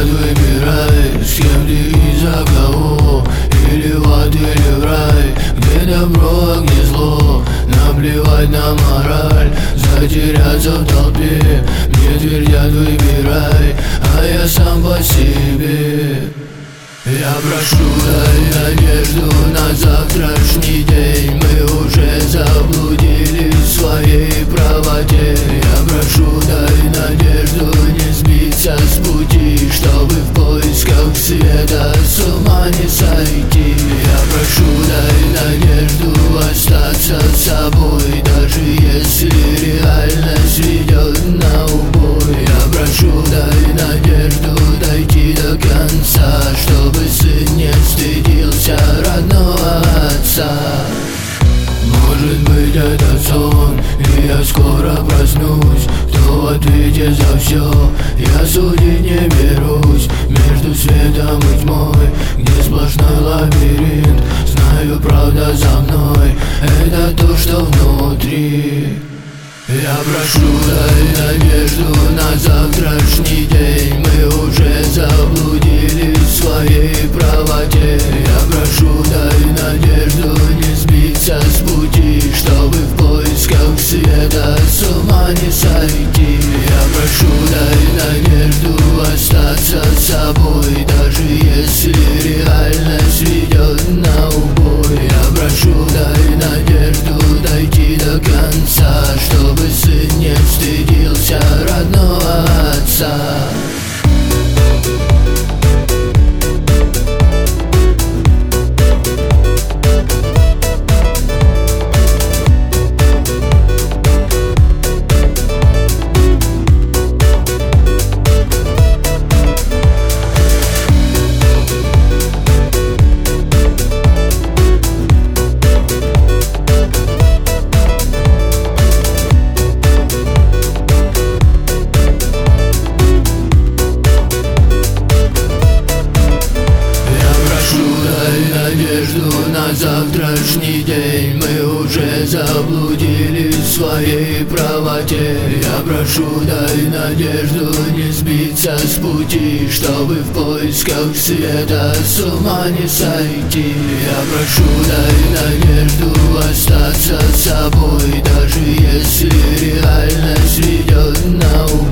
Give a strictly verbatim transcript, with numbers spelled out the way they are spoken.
взгляд выбирай, с кем ты и за кого. Или в ад, или в рай, где добро, а где зло. Наплевать на мораль, затеряться в толпе. Мне твердят выбирай, а я сам по себе. Я прошу, дай надежду на завтрашний день. Мы уже заблудились в своей правоте. Я прошу, дай надежду не сбиться с пути, чтобы в поисках света с ума не сойти. Я прошу, дай надежду остаться собой, даже если реальность ведет на убой. Я прошу, дай надежду дойти до конца, чтобы сын не стыдился родного отца. Может быть, это сон, и я скоро проснусь. Кто в ответе за все, я судить не берусь. Между светом и тьмой, где сплошной лабиринт, знаю, правда за мной, это то, что внутри. Я прошу, дай надежду на завтрашний день. Мы уже заблудились в своей правоте. Я прошу, дай надежду не сбиться с пути, чтобы в поисках света с ума не сойти. Я прошу, дай надежду остаться собой, даже если реальность ведет на убой. Я прошу, дай надежду дойти до конца, чтобы сын не стыдился родного отца. Надежду на завтрашний день. Мы уже заблудились в своей правоте. Я прошу, дай надежду не сбиться с пути, чтобы в поисках света с ума не сойти. Я прошу, дай надежду остаться собой, даже если реальность ведет на убой.